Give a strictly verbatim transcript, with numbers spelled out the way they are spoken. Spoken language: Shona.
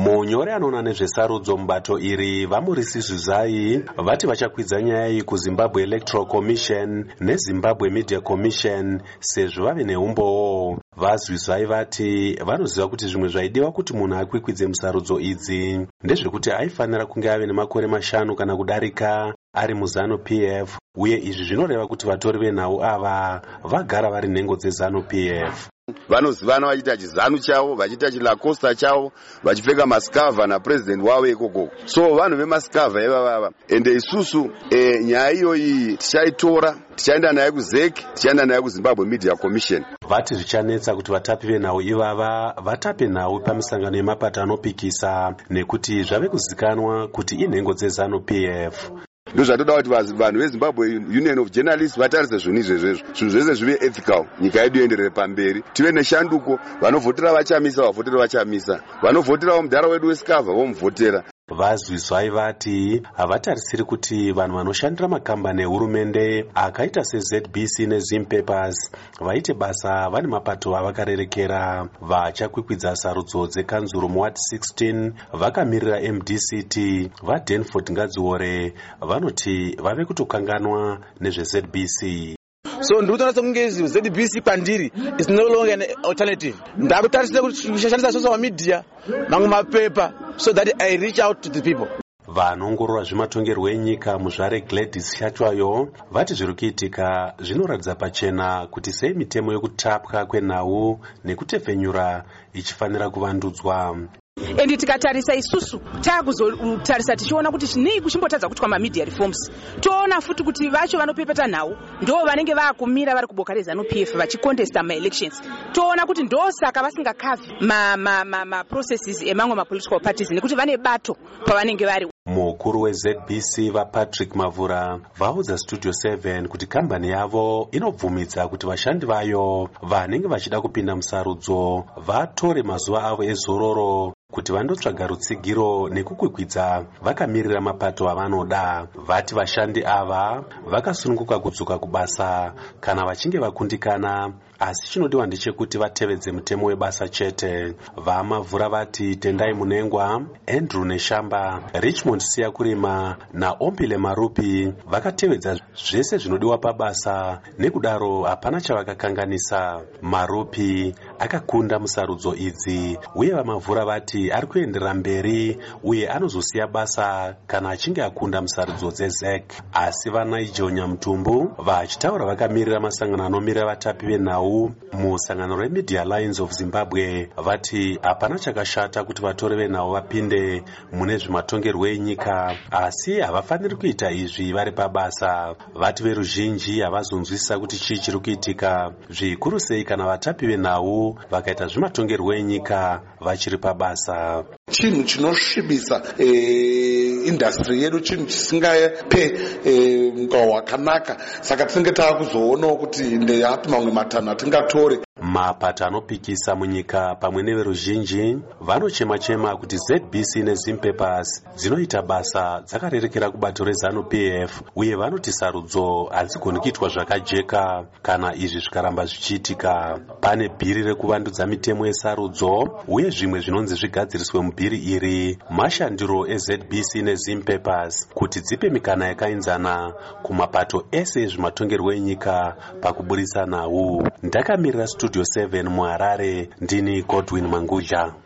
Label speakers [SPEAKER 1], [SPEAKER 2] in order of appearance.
[SPEAKER 1] Munyori anoona nezvesarudzo mubato iri vaMurisi Zuzai vati vachakwidza nyaya iyi kuZimbabwe Electoral Commission neZimbabwe Media Commission sezvo vave neumbowo. VaZuzai vati vanoziva kuti zvimwe zvaidiwa kuti munhu akwikwidze musarudzo idzi ndezvekuti aifanira kunge ave nemakore mashanu kana kudarika ari muZanu P F, uye izvi zvinoreva kuti vatori venhau ava vagara vari nhengo dzeZanu P F.
[SPEAKER 2] Vanozivana vachiita chizanu chavo, vachiita chilacosta chavo, vachipfeka maskava napresident wavo ikoko. So vanhu vemaskava ivava. Ende isusu e, nyaya iyoyi tichaitora, tichaenda nayo kuZEC, tichaenda nayo kuZimbabwe Media Commission.
[SPEAKER 1] Vati zvichanetsa kuti vatapi venhau ivava vatape nhau pamisangano yemapato anopikisa nekuti zvave kuzikanwa kuti inhengo dzeZanu P F.
[SPEAKER 2] Ndozvatoda kuti vanhu veZimbabwe Union of Journalists vatarise zvinhu izvezvezvo, zvinhu zvese zvive ethical, nyika yedu ienderere pamberi, tive neshanduko, vanovhotera vachamisa, vavhotera vachamisa, vanovhoterawo mudhara wedu wesikavha vomuvhotera.
[SPEAKER 1] VaZuzai vati havatarisiri kuti vanhu vanoshandira makambani ehurumende akaita seZ B C neZim Papers vaite basa vane mapato avakarerekera. Vachakwikwidza sarudzo dzekanzuru muward sixteen vakamirira M D C T vaDanford Ngadziore vanoti vave kutokanganwa nezveZ B C.
[SPEAKER 3] So ndikutoona sekunge Z B C pandiri is no longer an alternative. Ndakutarisira kuti kushandisa social media mamwe mapepa so that I reach out to the people.
[SPEAKER 1] Vanongorora zvematongerwo enyika muzvare Gladys Shatwayo vati zviri kuitika zvinoratidza pachena kuti sei mitemo yekutapwa kwenhau nekutefenyura ichifanira kuvandudzwa.
[SPEAKER 4] Endi tikatarisa isusu takuzotarisa tichiona kuti chinei kuchimbotadza kuti kwa mamedia reforms toona futi kuti vacho vanopepeta nhau ndo vanenge vakumira vari kuboka reZanu P F vachicontesta ma-elections. Toona kuti ndo saka vasingakavi ma, ma, ma, ma processes emamwe ma-political parties nekuti vane bato pavanenge vari.
[SPEAKER 1] Mukuru weZ B C vaPatrick Mavura vaudza Studio seven kuti kambani yavo inobvumidza kuti vashandi vayo vanenge vachida kupinda musarudzo vatore mazuva avo ezororo kuti vandotsvaga rutsigiro nekukwikwidza vakamirira mapato avanoda. Vati vashandi ava vakasununguka kudzoka kubasa kana vachinge vakundikana, asi chinodiwa ndechekuti vatevedze mutemo webasa chete. VaMavura vati Tendai Munengwa, Andrew Neshamba, Richmond Siyakurima naOmpile Marupi vakatevedza zvese zvinodiwa pabasa, nekudaro hapana chavakakanganisa. Marupi akakunda musarudzo idzi uye VaMavura vati ari kuenderera mberi uye anozosiya basa kana achinge akunda musarudzo dzeZEC. Asi vaNigel Nyamutumbu vachitaura vakamirira masangano anomirira vatapi venhau musangano reMedia Alliance of Zimbabwe vati hapana chakashata kuti vatori venhau vapinde mune zvematongerwo enyika, asi havafaniri kuita izvi vari pabasa. Vati veruzhinji havazonzwisisa kuti chii chiri kuitika, zvikuru sei kana vatapi venhau vakaita zvematongerwo enyika vachiri pabasa.
[SPEAKER 5] Chinhu chinosvibisa eh, industry yedu, chinhu chisingape eh, mukao wakanaka, saka tinenge taakuzoonawo kuti ndeyapi mamwe matanho atingatore.
[SPEAKER 1] Mapato anopikisa munyika pamwe neveruzhinji vanochema-chema kuti Z B C neZim Papers dzinoita basa dzakarerekera kubato reZanu P F, uye vanoti sarudzo hadzigoni kuitwa zvakajeka kana izvi zvikaramba zvichiitika. Pane bhiri rekuvandudza mitemo yesarudzo uye zvimwe zvinonzi zvigadziriswe mubhiri iri mashandiro eZ B C neZim Papers kuti dzipe mikana yakainzana kumapato ese ezvematongerwo enyika pakuburisa nhau. Ndakamirira Studio seven muHarare, ndini Godwin Mangudya.